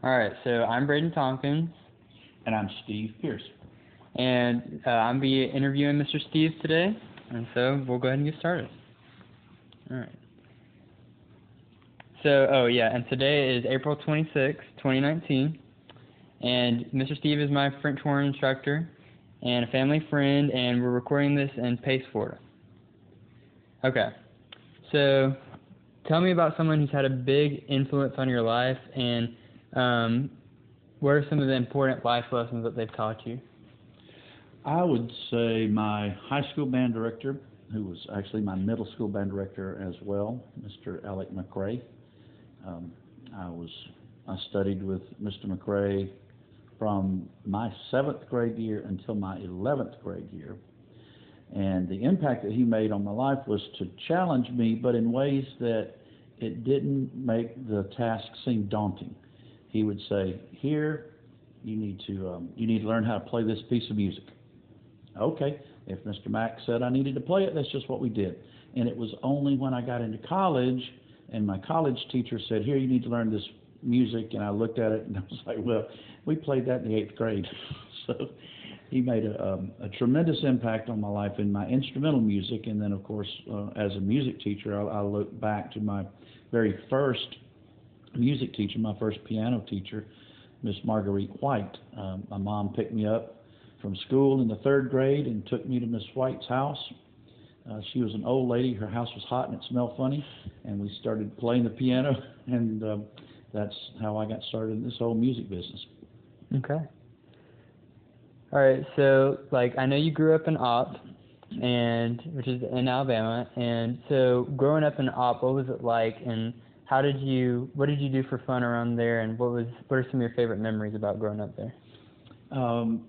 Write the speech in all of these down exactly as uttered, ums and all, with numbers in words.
All right, so I'm Braden Tompkins, And I'm Steve Pierce. and uh, I'm be interviewing Mister Steve today, and so we'll go ahead and get started. All right. So, oh yeah, and today is April twenty-sixth, twenty nineteen, and Mister Steve is my French horn instructor and a family friend, and we're recording this in Pace, Florida. Okay, so tell me about someone who's had a big influence on your life, and um, what are some of the important life lessons that they've taught you? I would say my high school band director, who was actually my middle school band director as well, Mister Alec McRae. Um, I was I studied with Mister McRae from my seventh grade year until my eleventh grade year. And the impact that he made on my life was to challenge me, but in ways that it didn't make the task seem daunting. He would say, "Here, you need to um, you need to learn how to play this piece of music." Okay, if Mister Mack said I needed to play it, that's just what we did. And it was only when I got into college and my college teacher said, "Here, you need to learn this music," and I looked at it and I was like, "Well, we played that in the eighth grade." So he made a, um, a tremendous impact on my life in my instrumental music. And then, of course, uh, as a music teacher, I, I look back to my very first music teacher, my first piano teacher, Miss Marguerite White. Um, my mom picked me up from school in the third grade and took me to Miss White's house. Uh, she was an old lady. Her house was hot and it smelled funny, and we started playing the piano, and um, that's how I got started in this whole music business. Okay. All right, so like I know you grew up in Opp, and which is in Alabama, and so growing up in Opp, what was it like, and how did you, what did you do for fun around there, and what was, what are some of your favorite memories about growing up there? Um,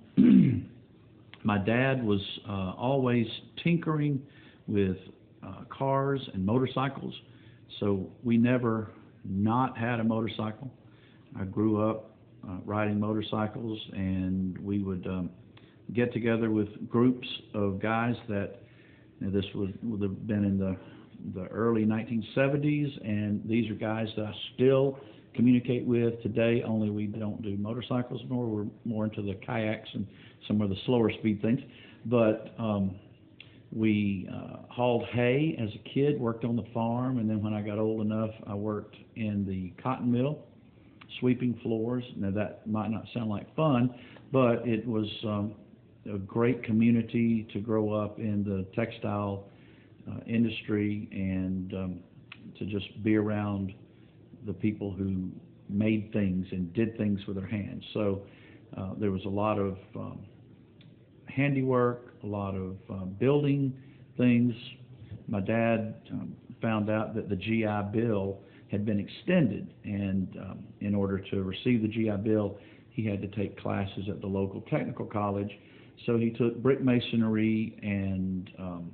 my dad was uh, always tinkering with uh, cars and motorcycles, so we never not had a motorcycle. I grew up uh, riding motorcycles, and we would um, get together with groups of guys that, you know, this would, would have been in the the early nineteen seventies, and these are guys that I still communicate with today, only we don't do motorcycles anymore. We're more into the kayaks and some of the slower speed things. But um, we uh, hauled hay as a kid, worked on the farm, and then when I got old enough, I worked in the cotton mill, sweeping floors. Now that might not sound like fun, but it was um, a great community to grow up in the textile uh, industry, and um, to just be around the people who made things and did things with their hands. So uh, there was a lot of um, handiwork, a lot of uh, building things. My dad um, found out that the G I Bill had been extended, and um, in order to receive the G I Bill, he had to take classes at the local technical college. So he took brick masonry and um,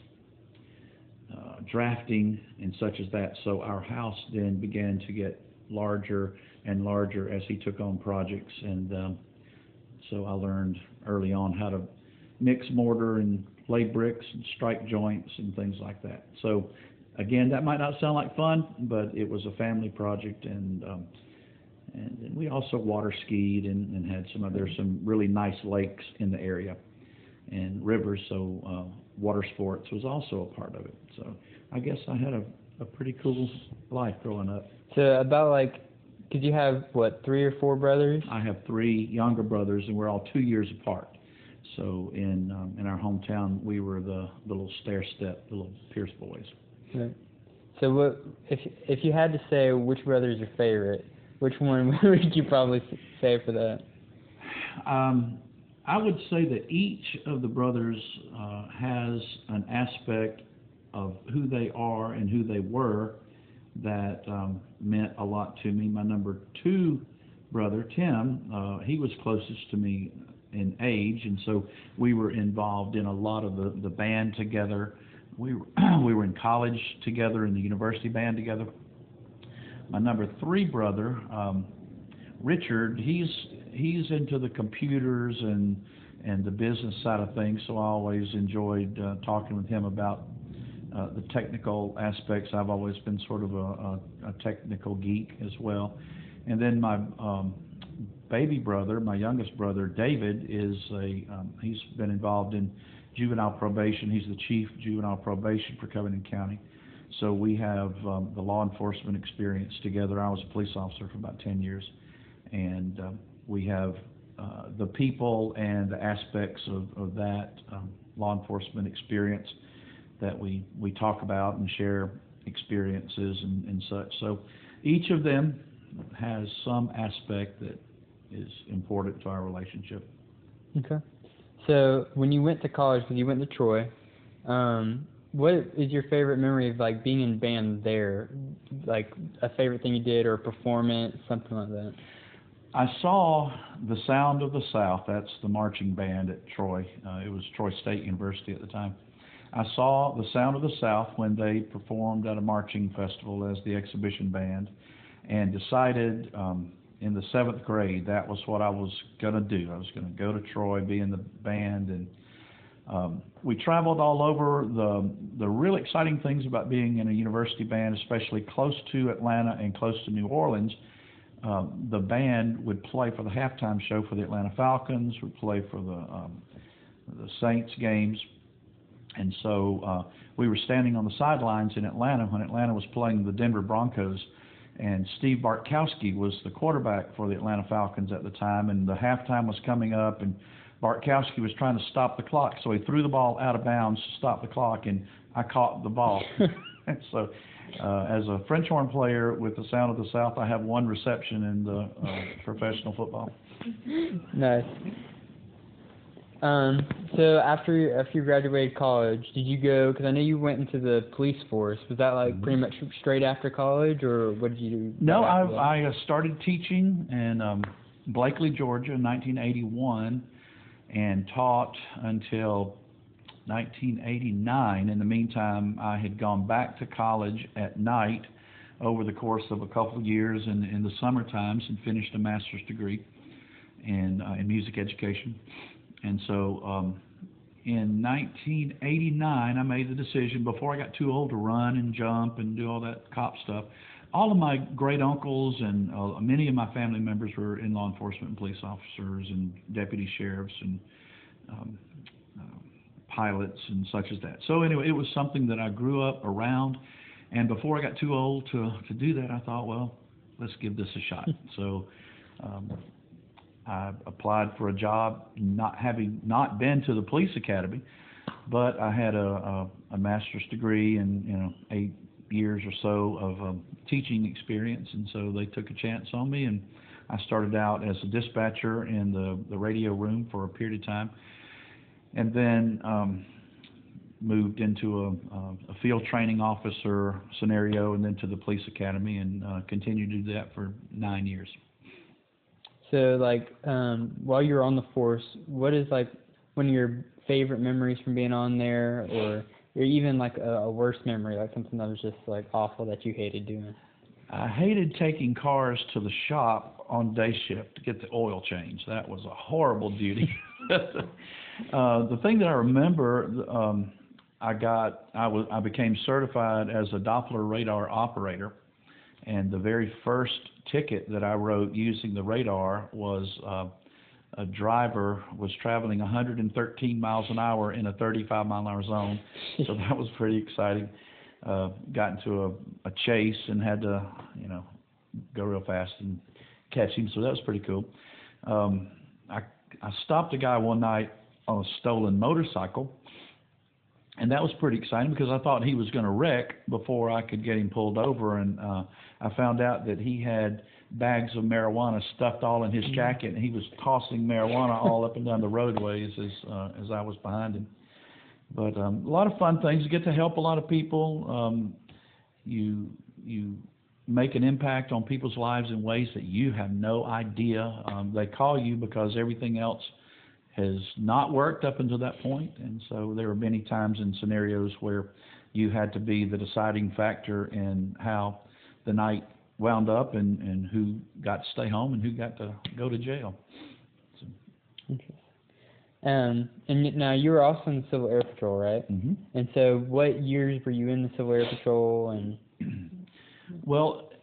uh, drafting and such as that. So our house then began to get larger and larger as he took on projects, and um, so I learned early on how to mix mortar and lay bricks and strike joints and things like that. So again, that might not sound like fun, but it was a family project, and um, and, and we also water skied and, and had some other some really nice lakes in the area and rivers. So uh, water sports was also a part of it. So I guess I had a, a pretty cool life growing up. So about like, did you have, what, three or four brothers? I have three younger brothers, and we're all two years apart. So in um, in our hometown, we were the, the little stair-step, the little Pierce boys. Right. So what, if if you had to say which brother is your favorite, which one would you probably say for that? Um, I would say that each of the brothers uh, has an aspect of who they are and who they were that um, meant a lot to me. My number two brother, Tim, uh, he was closest to me in age, and so we were involved in a lot of the, the band together. We were, we were in college together, in the university band together. My number three brother, um, Richard, he's he's into the computers and and the business side of things, so I always enjoyed uh, talking with him about uh, the technical aspects. I've always been sort of a, a, a technical geek as well. And then my um, baby brother, my youngest brother, David, is a um, he's been involved in juvenile probation. He's the chief juvenile probation for Covington County. So we have um, the law enforcement experience together. I was a police officer for about ten years, and um, we have uh, the people and the aspects of, of that um, law enforcement experience that we, we talk about and share experiences and, and such. So each of them has some aspect that is important to our relationship. Okay. So when you went to college, because you went to Troy, um, what is your favorite memory of like being in band there? Like a favorite thing you did or a performance, something like that? I saw the Sound of the South. That's the marching band at Troy. Uh, it was Troy State University at the time. I saw the Sound of the South when they performed at a marching festival as the exhibition band, and decided um, in the seventh grade that was what I was going to do. I was going to go to Troy, be in the band, and um, we traveled all over. The the real exciting things about being in a university band, especially close to Atlanta and close to New Orleans, um, the band would play for the halftime show for the Atlanta Falcons, would play for the um, the Saints games, and so uh, we were standing on the sidelines in Atlanta when Atlanta was playing the Denver Broncos. And Steve Bartkowski was the quarterback for the Atlanta Falcons at the time, and the halftime was coming up, and Bartkowski was trying to stop the clock, so he threw the ball out of bounds to stop the clock, and I caught the ball. So uh, as a French horn player with the Sound of the South, I have one reception in the uh, professional football. Nice. Um, so after after you graduated college, did you go, because I know you went into the police force, was that like Mm-hmm. pretty much straight after college, or what did you do? No, right I, after that? I uh, started teaching in um, Blakely, Georgia in nineteen eighty-one, and taught until nineteen eighty-nine. In the meantime, I had gone back to college at night over the course of a couple of years in, in the summer times, and finished a master's degree in, uh, in music education. And so um, in nineteen eighty-nine, I made the decision, before I got too old to run and jump and do all that cop stuff. All of my great uncles and uh, many of my family members were in law enforcement and police officers and deputy sheriffs and um, uh, pilots and such as that. So anyway, it was something that I grew up around. And before I got too old to, to do that, I thought, well, let's give this a shot. So um, I applied for a job, not having not been to the police academy, but I had a, a, a master's degree and, you know, eight years or so of um, teaching experience, and so they took a chance on me, and I started out as a dispatcher in the, the radio room for a period of time, and then um, moved into a, a field training officer scenario, and then to the police academy, and uh, continued to do that for nine years. So, like, um, while you were on the force, what is, like, one of your favorite memories from being on there, or, or even, like, a, a worse memory, like something that was just, like, awful that you hated doing? I hated taking cars to the shop on day shift to get the oil changed. That was a horrible duty. uh, the thing that I remember, um, I got, I was, I became certified as a Doppler radar operator. And the very first ticket that I wrote using the radar was uh, a driver was traveling one hundred thirteen miles an hour in a thirty-five mile an hour zone. So that was pretty exciting. Uh, got into a, a chase and had to, you know, go real fast and catch him. So that was pretty cool. Um, I, I stopped a guy one night on a stolen motorcycle. And that was pretty exciting because I thought he was going to wreck before I could get him pulled over. And uh, I found out that he had bags of marijuana stuffed all in his jacket, and he was tossing marijuana all up and down the roadways as uh, as I was behind him. But um, a lot of fun things. You get to help a lot of people. Um, you you make an impact on people's lives in ways that you have no idea. Um, they call you because everything else has not worked up until that point, and so there were many times and scenarios where you had to be the deciding factor in how the night wound up, and, and who got to stay home and who got to go to jail. So. Interesting. Um, and now you were also in the Civil Air Patrol, right? Mm-hmm. And so what years were you in the Civil Air Patrol? And Well,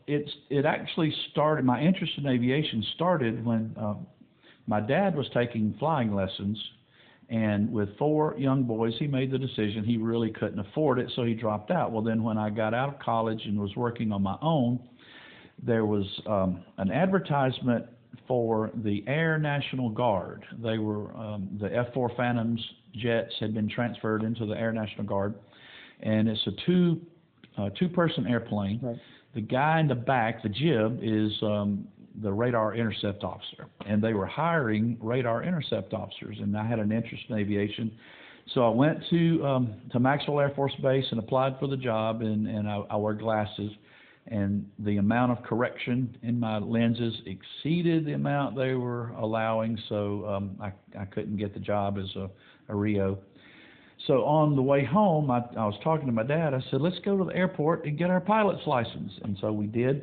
it's it actually started. My interest in aviation started when um, my dad was taking flying lessons, and with four young boys, he made the decision he really couldn't afford it, so he dropped out. Well, then when I got out of college and was working on my own, there was um, an advertisement for the Air National Guard. They were um, the F four Phantoms jets had been transferred into the Air National Guard, and it's a two uh, two person airplane. Right. The guy in the back, the jib, is um, the radar intercept officer, and they were hiring radar intercept officers, and I had an interest in aviation. So I went to um, to Maxwell Air Force Base and applied for the job, and, and I, I wore glasses, and the amount of correction in my lenses exceeded the amount they were allowing, so um, I, I couldn't get the job as a, a R I O. So on the way home, I, I was talking to my dad. I said, let's go to the airport and get our pilot's license. And so we did,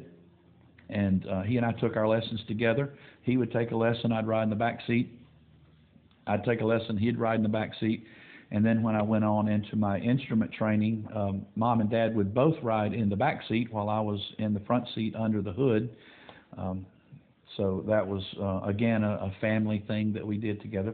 and uh, he and I took our lessons together. He would take a lesson, I'd ride in the back seat. I'd take a lesson, he'd ride in the back seat. And then when I went on into my instrument training, um, Mom and Dad would both ride in the back seat while I was in the front seat under the hood. Um, so that was, uh, again, a, a family thing that we did together.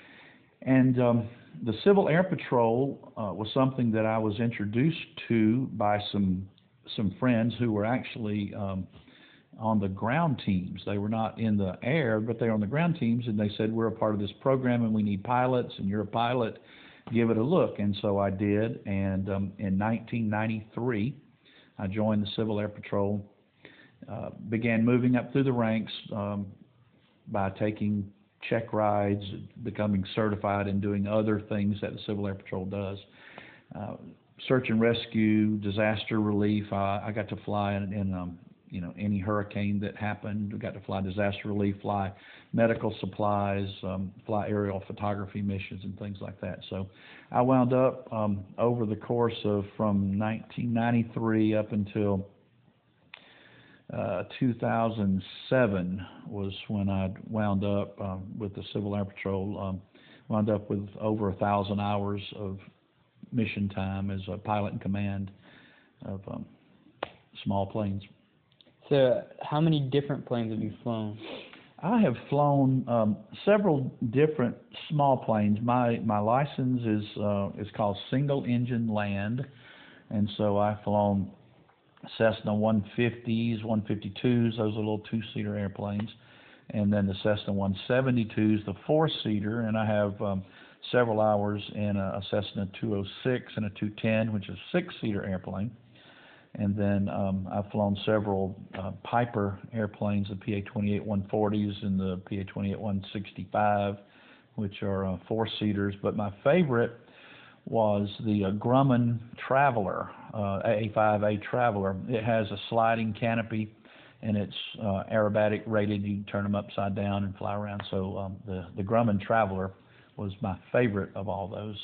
And um, the Civil Air Patrol uh, was something that I was introduced to by some some friends who were actually um, on the ground teams. They were not in the air, but they were on the ground teams, and they said, we're a part of this program and we need pilots, and you're a pilot, give it a look. And so I did, and um, in nineteen ninety-three, I joined the Civil Air Patrol, uh, began moving up through the ranks um, by taking check rides, becoming certified, and doing other things that the Civil Air Patrol does. Uh, search and rescue, disaster relief. I, I got to fly in, in um, you know, any hurricane that happened. We got to fly disaster relief, fly medical supplies, um, fly aerial photography missions, and things like that. So I wound up um, over the course of from nineteen ninety-three up until Uh, two thousand seven was when I wound up um, with the Civil Air Patrol, um, wound up with over a thousand hours of mission time as a pilot in command of um, small planes. So how many different planes have you flown? I have flown um, several different small planes. My my license is uh, is called Single Engine Land, and so I've flown Cessna one fifties, one fifty-twos, those are little two-seater airplanes, and then the Cessna one seventy-twos, the four-seater, and I have um, several hours in a, a Cessna two oh six and a two ten, which is a six-seater airplane. And then um, I've flown several uh, Piper airplanes, the P A twenty-eight one forties and the P A twenty-eight one sixty-five, which are uh, four-seaters. But my favorite was the uh, Grumman Traveler, uh, A five A Traveler. It has a sliding canopy, and it's uh, aerobatic rated. You can turn them upside down and fly around. So um, the, the Grumman Traveler was my favorite of all those.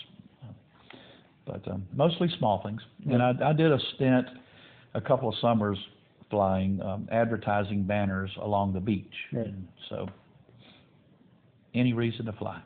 But um, mostly small things. Yeah. And I, I did a stint a couple of summers flying um, advertising banners along the beach. Right. And so any reason to fly.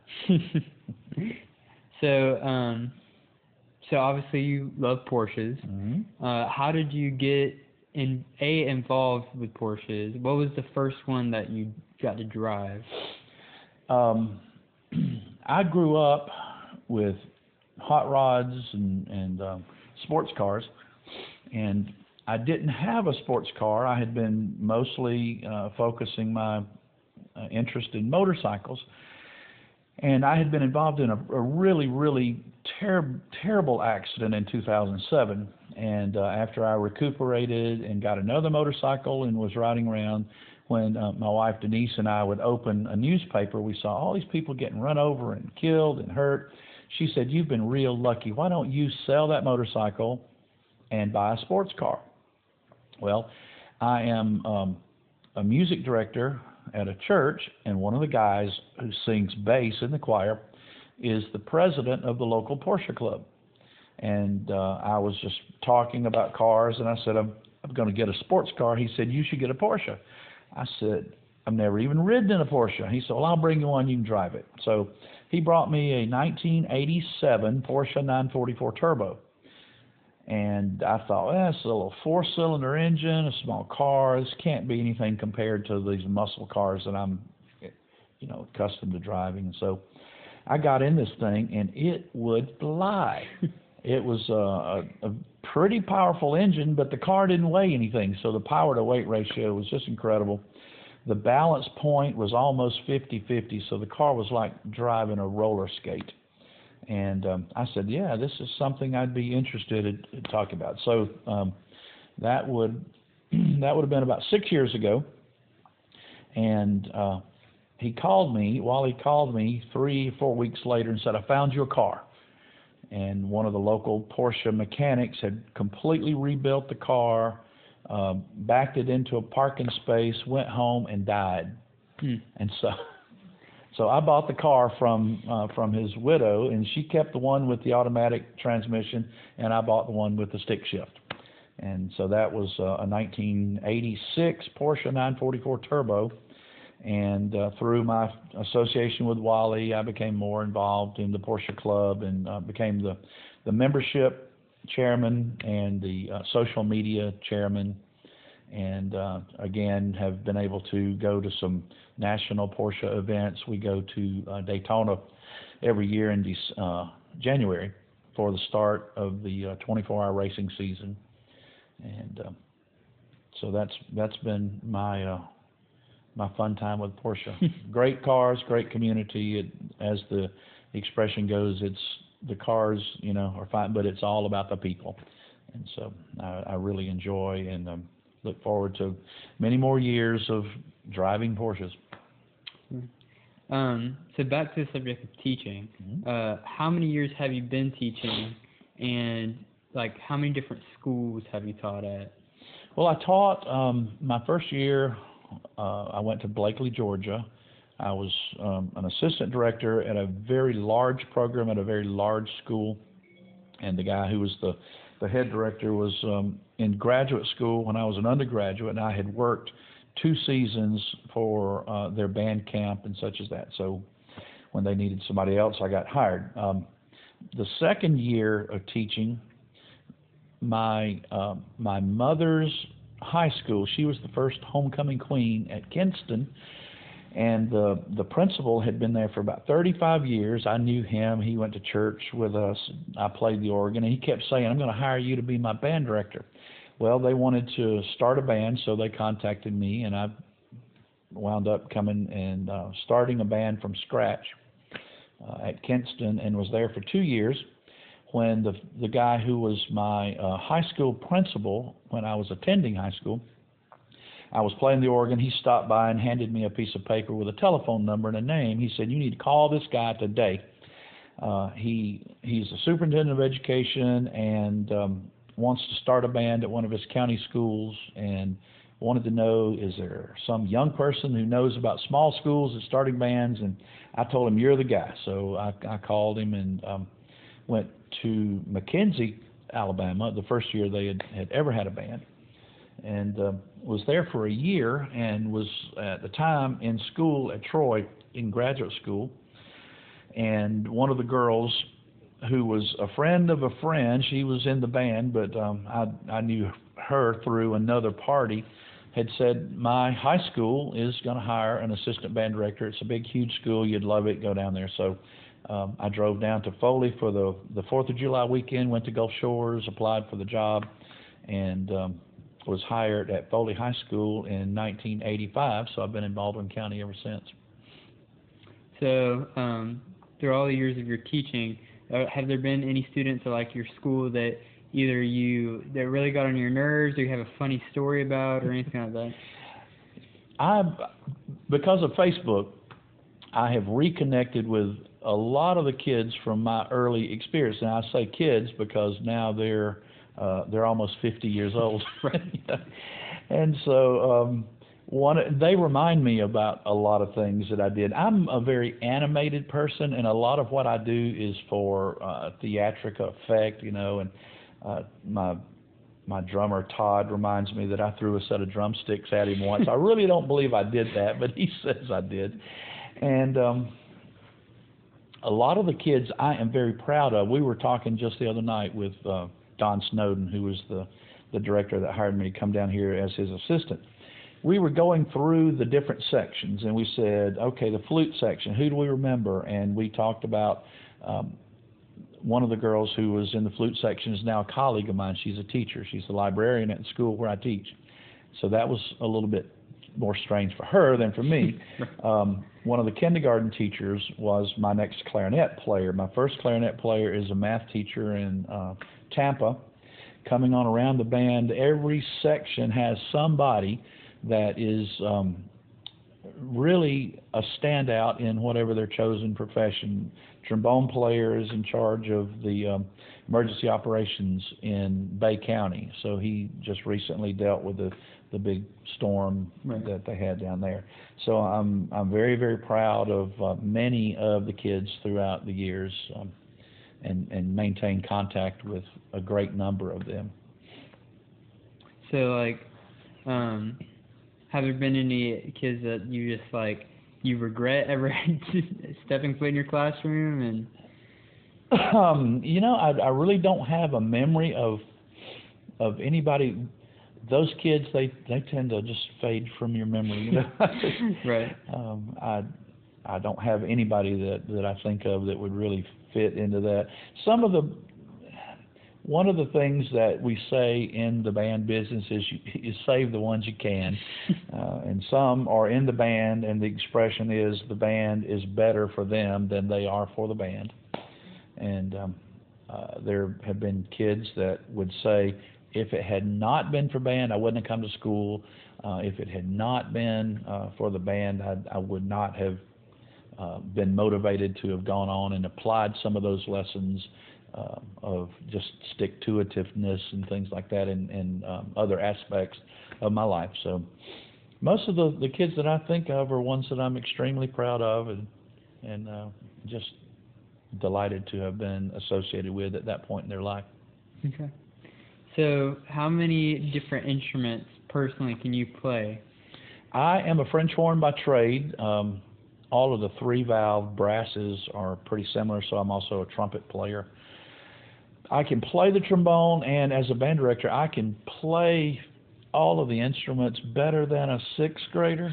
So, um, so obviously you love Porsches. Mm-hmm. Uh, how did you get in a involved with Porsches? What was the first one that you got to drive? Um, I grew up with hot rods and, and um, sports cars, and I didn't have a sports car. I had been mostly uh, focusing my uh, interest in motorcycles. And I had been involved in a, a really, really ter- terrible accident in two thousand seven. And uh, after I recuperated and got another motorcycle and was riding around, when uh, my wife Denise and I would open a newspaper, we saw all these people getting run over and killed and hurt. She said, "You've been real lucky. Why don't you sell that motorcycle and buy a sports car?" Well, I am um, a music director at a church, and one of the guys who sings bass in the choir is the president of the local Porsche club. And uh, I was just talking about cars, and I said, I'm, I'm going to get a sports car. He said, "You should get a Porsche." I said, "I've never even ridden in a Porsche." He said, "Well, I'll bring you one. You can drive it." So he brought me a nineteen eighty-seven Porsche nine forty-four Turbo. And I thought, well, it's a little four-cylinder engine, a small car. This can't be anything compared to these muscle cars that I'm, you know, accustomed to driving. So I got in this thing, and it would fly. It was a, a, a pretty powerful engine, but the car didn't weigh anything, so the power-to-weight ratio was just incredible. The balance point was almost fifty-fifty, so the car was like driving a roller skate. And um, I said, yeah, this is something I'd be interested in, in talking about. So um, that would that would have been about six years ago. And uh, he called me, Wally called me three, four weeks later and said, I found your car. And one of the local Porsche mechanics had completely rebuilt the car, uh, backed it into a parking space, went home and died. Hmm. And so so I bought the car from uh, from his widow, and she kept the one with the automatic transmission, and I bought the one with the stick shift. And so that was uh, a nineteen eighty-six Porsche nine forty-four Turbo. And uh, through my association with Wally, I became more involved in the Porsche Club and uh, became the, the membership chairman and the uh, social media chairman. And uh, again, have been able to go to some national Porsche events. We go to uh, Daytona every year in De- uh, January for the start of the uh, twenty-four hour racing season. And uh, so that's that's been my uh, my fun time with Porsche. Great cars, great community. It, as the expression goes, it's the cars, you know, are fine, but it's all about the people. And so I, I really enjoy and um, look forward to many more years of driving Porsches. Um, so back to the subject of teaching. Mm-hmm. Uh, how many years have you been teaching, and like how many different schools have you taught at? Well, I taught um, my first year. Uh, I went to Blakely, Georgia. I was um, an assistant director at a very large program at a very large school, and the guy who was the, the head director was um, in graduate school when I was an undergraduate, and I had worked two seasons for uh, their band camp and such as that. So when they needed somebody else, I got hired. Um, the second year of teaching, my uh, my mother's high school, she was the first homecoming queen at Kinston, and the the principal had been there for about thirty-five years. I knew him. He went to church with us. I played the organ, and he kept saying, I'm going to hire you to be my band director. Well, they wanted to start a band, so they contacted me, and I wound up coming and uh, starting a band from scratch uh, at Kinston, and was there for two years. When the the guy who was my uh, high school principal, when I was attending high school, I was playing the organ. He stopped by and handed me a piece of paper with a telephone number and a name. He said, you need to call this guy today. Uh, he he's a superintendent of education and um, wants to start a band at one of his county schools, and wanted to know, is there some young person who knows about small schools and starting bands? And I told him, you're the guy. So I, I called him and um, went to McKenzie, Alabama, the first year they had, had ever had a band, and uh, was there for a year, and was at the time in school at Troy in graduate school. And one of the girls who was a friend of a friend, she was in the band, but um, I, I knew her through another party, had said, my high school is going to hire an assistant band director. It's a big, huge school. You'd love it. Go down there. So Um, I drove down to Foley for the the fourth of July weekend, went to Gulf Shores, applied for the job, and um, was hired at Foley High School in nineteen eighty-five, so I've been in Baldwin County ever since. So um, through all the years of your teaching, uh, have there been any students at like your school that either you that really got on your nerves, or you have a funny story about, or anything like that? I, because of Facebook, I have reconnected with a lot of the kids from my early experience. And I say kids because now they're uh, they're almost fifty years old. And so um, one they remind me about a lot of things that I did. I'm a very animated person, and a lot of what I do is for uh, theatrical effect, you know. And uh, my my drummer Todd reminds me that I threw a set of drumsticks at him once. I really don't believe I did that, but he says I did. And um, a lot of the kids I am very proud of. We were talking just the other night with uh, Don Snowden, who was the, the director that hired me to come down here as his assistant. We were going through the different sections, and we said, okay, the flute section, who do we remember? And we talked about um, one of the girls who was in the flute section is now a colleague of mine. She's a teacher. She's the librarian at the school where I teach. So that was a little bit more strange for her than for me. Um, one of the kindergarten teachers was my next clarinet player. My first clarinet player is a math teacher in uh, Tampa. Coming on around the band, every section has somebody that is um, really a standout in whatever their chosen profession. Trombone player is in charge of the um, emergency operations in Bay County, so he just recently dealt with the, the big storm right. that they had down there. So I'm I'm very, very proud of uh, many of the kids throughout the years, um, and, and maintain contact with a great number of them. So, like, um, have there been any kids that you just, like, you regret ever stepping foot in your classroom? And um, you know, I, I really don't have a memory of of anybody. Those kids, they, they tend to just fade from your memory. You know? Right. Um, I I don't have anybody that, that I think of that would really fit into that. Some of the One of the things that we say in the band business is you, you save the ones you can. Uh, and some are in the band, and the expression is the band is better for them than they are for the band. And um, uh, there have been kids that would say, if it had not been for band, I wouldn't have come to school. Uh, if it had not been uh, for the band, I, I would not have uh, been motivated to have gone on and applied some of those lessons Uh, of just stick-to-itiveness and things like that, and, and um, other aspects of my life. So most of the, the kids that I think of are ones that I'm extremely proud of, and and uh, just delighted to have been associated with at that point in their life. Okay. So how many different instruments personally can you play? I am a French horn by trade. Um, all of the three-valve brasses are pretty similar, so I'm also a trumpet player. I can play the trombone, and as a band director, I can play all of the instruments better than a sixth grader.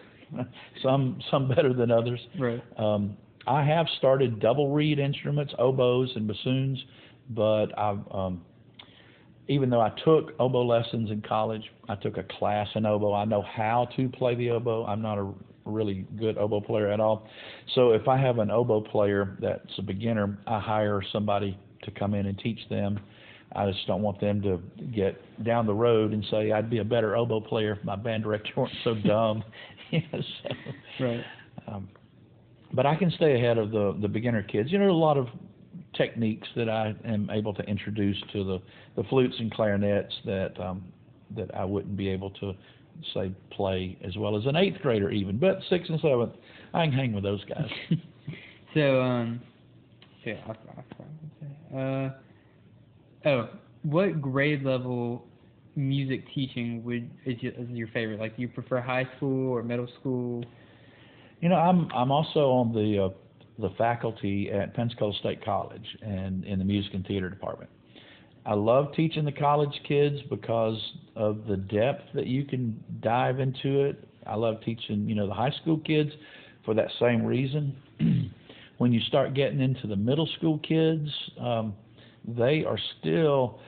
some some better than others. Right. Um, I have started double reed instruments, oboes and bassoons, but I've um, even though I took oboe lessons in college, I took a class in oboe. I know how to play the oboe. I'm not a really good oboe player at all. So if I have an oboe player that's a beginner, I hire somebody to come in and teach them. I just don't want them to get down the road and say I'd be a better oboe player if my band director weren't so dumb. You know, so, right. Um, but I can stay ahead of the, the beginner kids. You know, a lot of techniques that I am able to introduce to the, the flutes and clarinets that um, that I wouldn't be able to, say, play as well as an eighth grader even. But sixth and seventh, I can hang with those guys. so, um, yeah, I, I, Uh, oh, what grade level music teaching would is your, is your favorite? Like, do you prefer high school or middle school? You know, I'm I'm also on the uh, the faculty at Pensacola State College and in the music and theater department. I love teaching the college kids because of the depth that you can dive into it. I love teaching, you know, the high school kids for that same reason. When you start getting into the middle school kids, um, they are still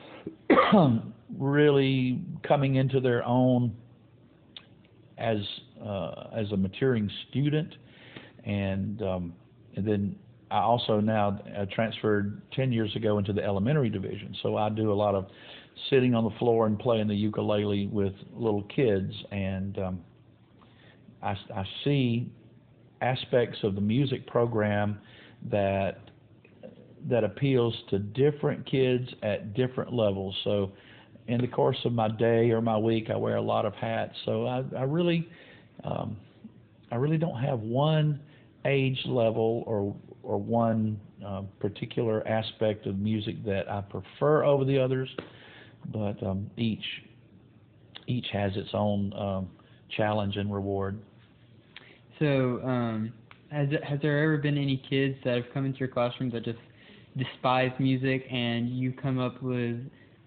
really coming into their own as uh, as a maturing student, and um, and then I also now uh, transferred ten years ago into the elementary division, so I do a lot of sitting on the floor and playing the ukulele with little kids, and um, I, I see aspects of the music program that that appeals to different kids at different levels. So in the course of my day or my week, I wear a lot of hats. So I, I really um, I really don't have one age level or or one uh, particular aspect of music that I prefer over the others, but um, each each has its own um, challenge and reward. So, um, has has there ever been any kids that have come into your classroom that just despise music, and you come up with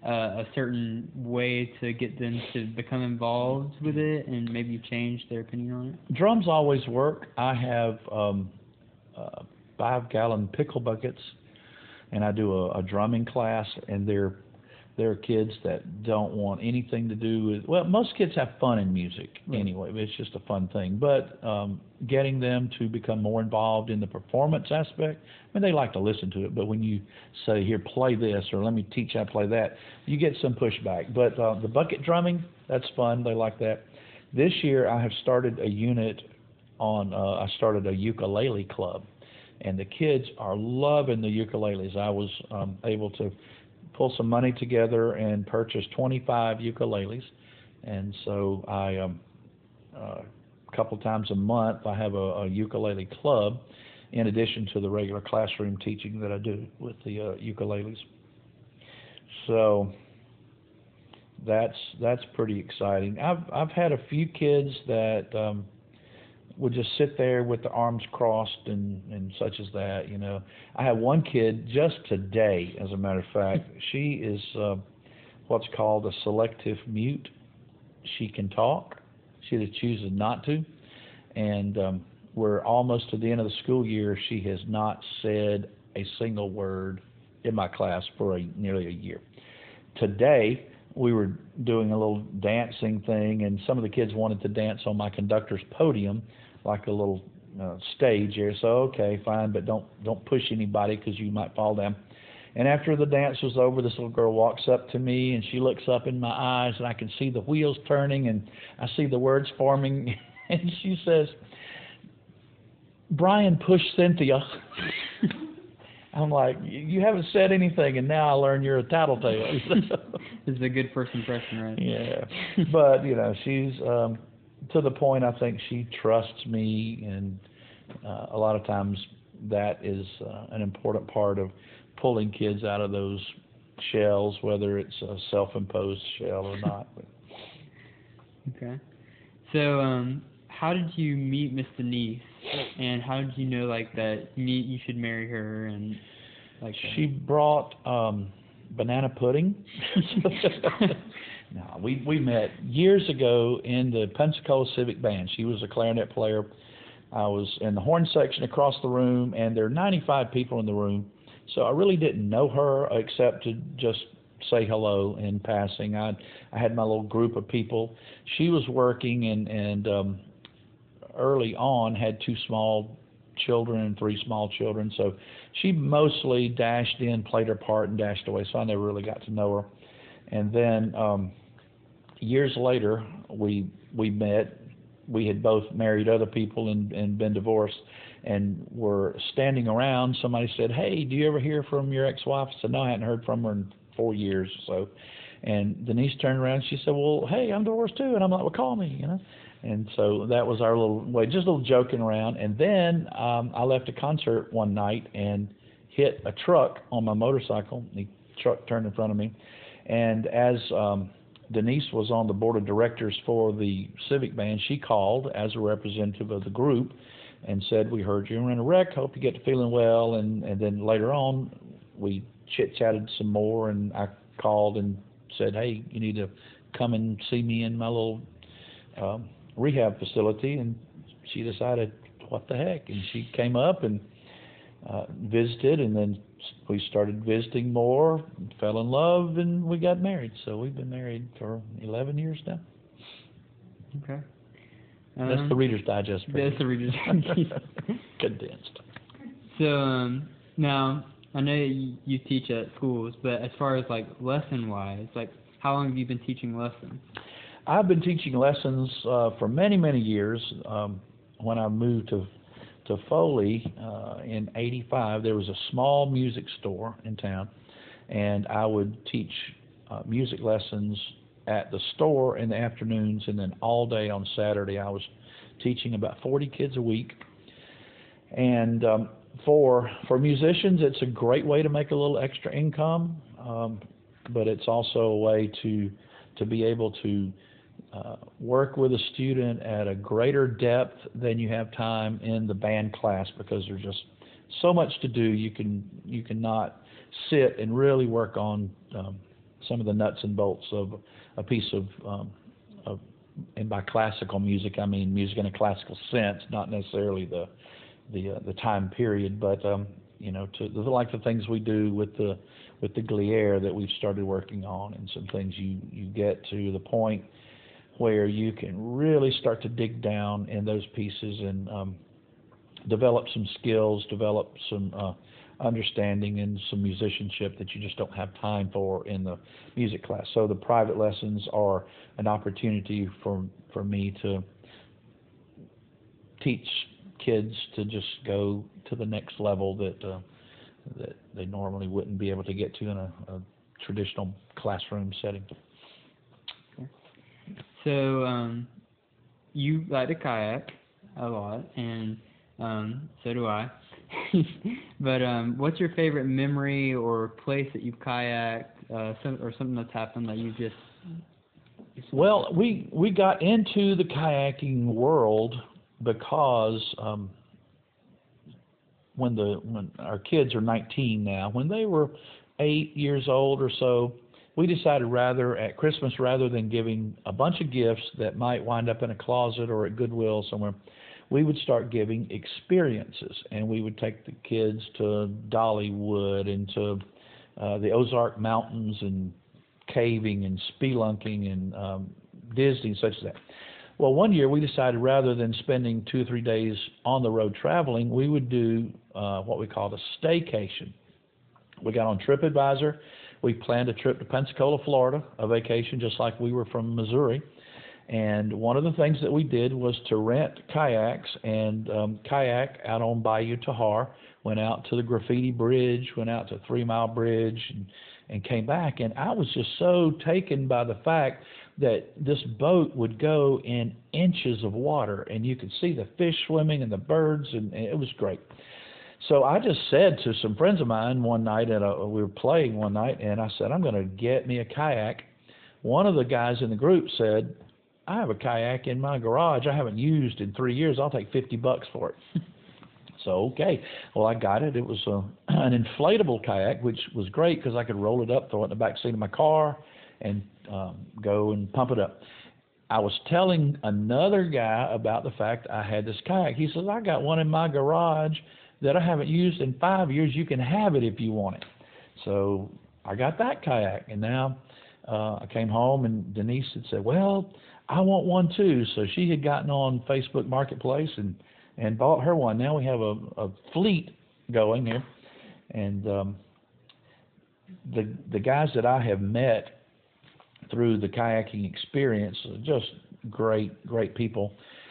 uh, a certain way to get them to become involved with it, and maybe you've changed their opinion on it? Drums always work. I have um, uh, five-gallon pickle buckets, and I do a, a drumming class, and they're they're kids that don't want anything to do with. Well, most kids have fun in music Right. anyway. It's just a fun thing. But um, getting them to become more involved in the performance aspect. I mean, they like to listen to it, but when you say, "Here, play this," or "Let me teach you how to play that," you get some pushback. But uh, the bucket drumming, that's fun. They like that. This year, I have started a unit on. Uh, I started a ukulele club, and the kids are loving the ukuleles. I was um, able to pull some money together and purchase twenty-five ukuleles, and so I, um, uh, a couple times a month, I have a, a ukulele club, in addition to the regular classroom teaching that I do with the uh, ukuleles. So that's that's pretty exciting. I've I've had a few kids that um, would just sit there with the arms crossed and, and such as that, you know. I have one kid just today, as a matter of fact. She is uh, what's called a selective mute. She can talk. She just chooses not to. And um, we're almost to the end of the school year. She has not said a single word in my class for a, nearly a year. Today, we were doing a little dancing thing, and some of the kids wanted to dance on my conductor's podium, like a little uh, stage here. So okay, fine, but don't don't push anybody because you might fall down. And after the dance was over, this little girl walks up to me, and she looks up in my eyes, and I can see the wheels turning, and I see the words forming, and she says, "Brian pushed Cynthia." I'm like, you haven't said anything, and now I learn you're a tattletale. This is a good first impression, right? Yeah, but you know, she's um, to the point. I think she trusts me, and uh, a lot of times that is uh, an important part of pulling kids out of those shells, whether it's a self-imposed shell or not. Okay. So, um, how did you meet Miss Denise, and how did you know like that you you should marry her and like that? She brought um, banana pudding. No, we we met years ago in the Pensacola Civic Band. She was a clarinet player. I was in the horn section across the room, and there are ninety-five people in the room, so I really didn't know her except to just say hello in passing. I I had my little group of people. She was working and and um, early on had two small children and three small children, so she mostly dashed in, played her part, and dashed away. So I never really got to know her. And then um, years later, we we met. We had both married other people and, and been divorced, and were standing around. Somebody said, "Hey, do you ever hear from your ex-wife?" I said, "No, I hadn't heard from her in four years or so." And Denise turned around and she said, "Well, hey, I'm divorced too." And I'm like, "Well, call me," you know. And so that was our little way, just a little joking around. And then um, I left a concert one night and hit a truck on my motorcycle. The truck turned in front of me. And as um, Denise was on the board of directors for the Civic Band, she called as a representative of the group and said, "We heard you were in a wreck. Hope you get to feeling well." And, and then later on, we chit-chatted some more, and I called and said, "Hey, you need to come and see me in my little um, rehab facility." And she decided, what the heck? And she came up and uh, visited, and then we started visiting more, fell in love, and we got married. So we've been married for eleven years now. Okay. Um, that's the Reader's Digest. That's the Reader's Digest. Condensed. So um, now, I know you, you teach at schools, but as far as like lesson-wise, like how long have you been teaching lessons? I've been teaching lessons uh, for many, many years. Um, when I moved to to Foley uh, in eighty-five, there was a small music store in town, and I would teach uh, music lessons at the store in the afternoons, and then all day on Saturday I was teaching about forty kids a week. And um, for for musicians, it's a great way to make a little extra income, um, but it's also a way to to be able to uh, work with a student at a greater depth than you have time in the band class, because there's just so much to do. You can you cannot sit and really work on um, some of the nuts and bolts of a piece of, um, of, and by classical music I mean music in a classical sense, not necessarily the the uh, the time period, but um, you know, to the, like the things we do with the with the Glière that we've started working on, and some things you you get to the point where you can really start to dig down in those pieces and um, develop some skills, develop some uh, understanding and some musicianship that you just don't have time for in the music class. So the private lessons are an opportunity for for me to teach kids to just go to the next level that uh, that they normally wouldn't be able to get to in a, a traditional classroom setting. So um, you like to kayak a lot, and um, so do I. But um, what's your favorite memory or place that you've kayaked, uh, some, or something that's happened that you just? Well, we we got into the kayaking world because um, when the when our kids are nineteen now, when they were eight years old or so, we decided rather at Christmas, rather than giving a bunch of gifts that might wind up in a closet or at Goodwill somewhere, we would start giving experiences, and we would take the kids to Dollywood and to uh, the Ozark Mountains and caving and spelunking and um, Disney and such as that. Well, one year we decided rather than spending two or three days on the road traveling, we would do uh, what we called a staycation. We got on TripAdvisor. We planned a trip to Pensacola, Florida, a vacation just like we were from Missouri. And one of the things that we did was to rent kayaks and um, kayak out on Bayou Tahar, went out to the Graffiti Bridge, went out to Three Mile Bridge, and, and came back. And I was just so taken by the fact that this boat would go in inches of water, and you could see the fish swimming and the birds, and, and it was great. So I just said to some friends of mine one night, and we were playing one night, and I said, I'm going to get me a kayak. One of the guys in the group said, I have a kayak in my garage I haven't used in three years. I'll take fifty bucks for it. So, okay. Well, I got it. It was a, an inflatable kayak, which was great because I could roll it up, throw it in the back seat of my car, and um, go and pump it up. I was telling another guy about the fact I had this kayak. He says, I got one in my garage that I haven't used in five years. You can have it if you want it. So I got that kayak, and now uh, I came home, and Denise had said, well, I want one too. So she had gotten on Facebook Marketplace and, and bought her one. Now we have a, a fleet going here, and um, the the guys that I have met through the kayaking experience are just great, great people,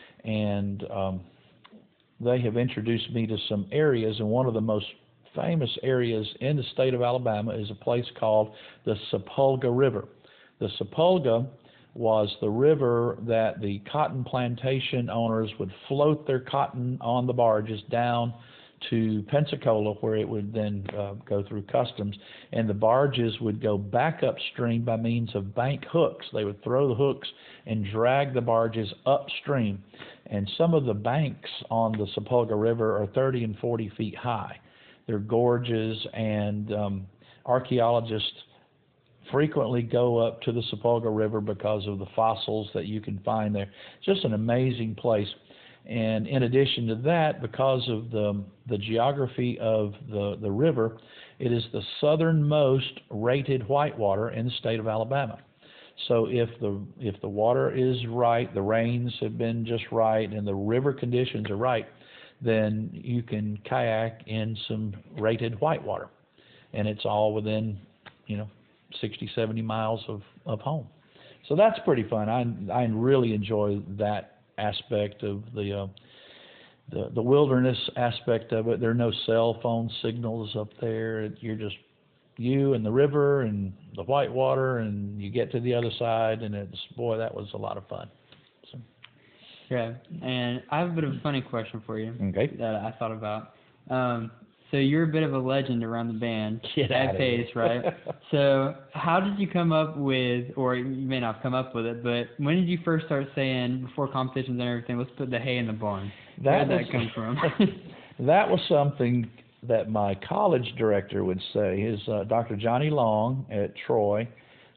and um, they have introduced me to some areas, and one of the most famous areas in the state of Alabama is a place called the Sapulga River. The Sapulga was the river that the cotton plantation owners would float their cotton on the barges down to Pensacola, where it would then uh, go through customs, and the barges would go back upstream by means of bank hooks. They would throw the hooks and drag the barges upstream, and some of the banks on the Sapulga River are thirty and forty feet high. They're gorges, and um, archaeologists frequently go up to the Sapulga River because of the fossils that you can find there. It's just an amazing place. And in addition to that, because of the the geography of the, the river, it is the southernmost rated whitewater in the state of Alabama. So if the if the water is right, the rains have been just right, and the river conditions are right, then you can kayak in some rated whitewater. And it's all within, you know, sixty, seventy miles of, of home. So that's pretty fun. I I really enjoy that aspect of the, uh, the the wilderness aspect of it. There are no cell phone signals up there. You're just you and the river and the whitewater, and you get to the other side, and it's, boy, that was a lot of fun. So. Yeah, and I have a bit of a funny question for you. Okay. That I thought about. Um, so you're a bit of a legend around the band. Get at Pace, right? So how did you come up with, or you may not have come up with it, but when did you first start saying, before competitions and everything, let's put the hay in the barn? That Where was, did that come from? That was something that my college director would say. His uh, Doctor Johnny Long at Troy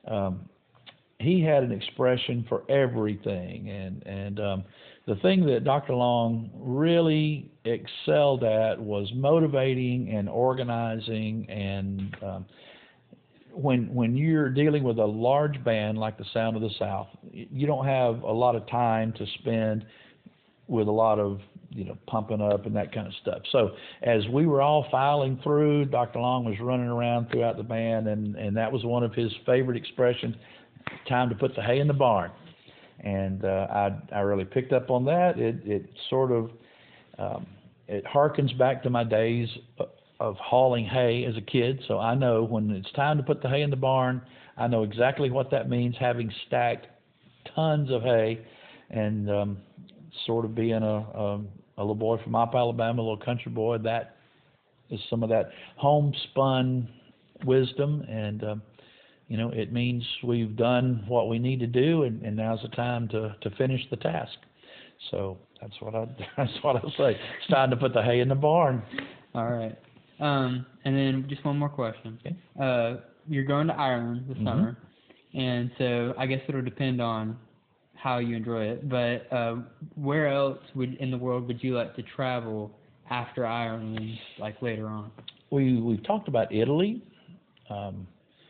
um, he had an expression for everything, and and um, the thing that Doctor Long really excelled at was motivating and organizing. And um, when when you're dealing with a large band like the Sound of the South, you don't have a lot of time to spend with a lot of, you know, pumping up and that kind of stuff. So as we were all filing through, Doctor Long was running around throughout the band, and, and that was one of his favorite expressions, time to put the hay in the barn. And uh, I, I really picked up on that. It, it sort of, um, it harkens back to my days of hauling hay as a kid. So I know when it's time to put the hay in the barn, I know exactly what that means, having stacked tons of hay, and um, sort of being a, a, a little boy from Mop, Alabama, a little country boy. That is some of that homespun wisdom, and um, you know, it means we've done what we need to do, and, and now's the time to, to finish the task. So that's what I that's what I say. It's time to put the hay in the barn. All right. Um, and then just one more question. Okay. Uh, you're going to Ireland this Mm-hmm. summer, and so I guess it'll depend on how you enjoy it. But uh, where else would in the world would you like to travel after Ireland, like later on? We we've talked about Italy. Um,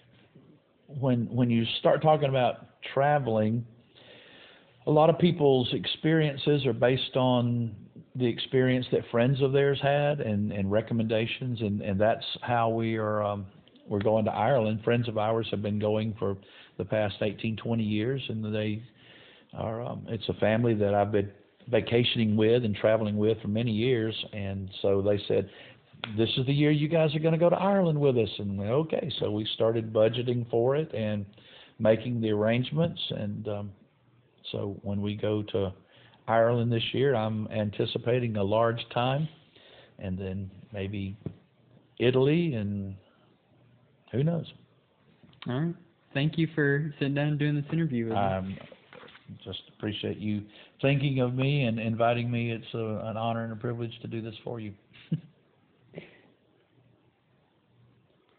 when when you start talking about traveling, a lot of people's experiences are based on the experience that friends of theirs had, and, and recommendations, and, and that's how we are um, we're going to Ireland. Friends of ours have been going for the past eighteen, twenty years, and they are um, it's a family that I've been vacationing with and traveling with for many years, and so they said, this is the year you guys are going to go to Ireland with us. And we, okay, so we started budgeting for it and making the arrangements, and um, so when we go to Ireland this year, I'm anticipating a large time, and then maybe Italy, and who knows. All right. Thank you for sitting down and doing this interview with me. I just appreciate you thinking of me and inviting me. It's a, an honor and a privilege to do this for you.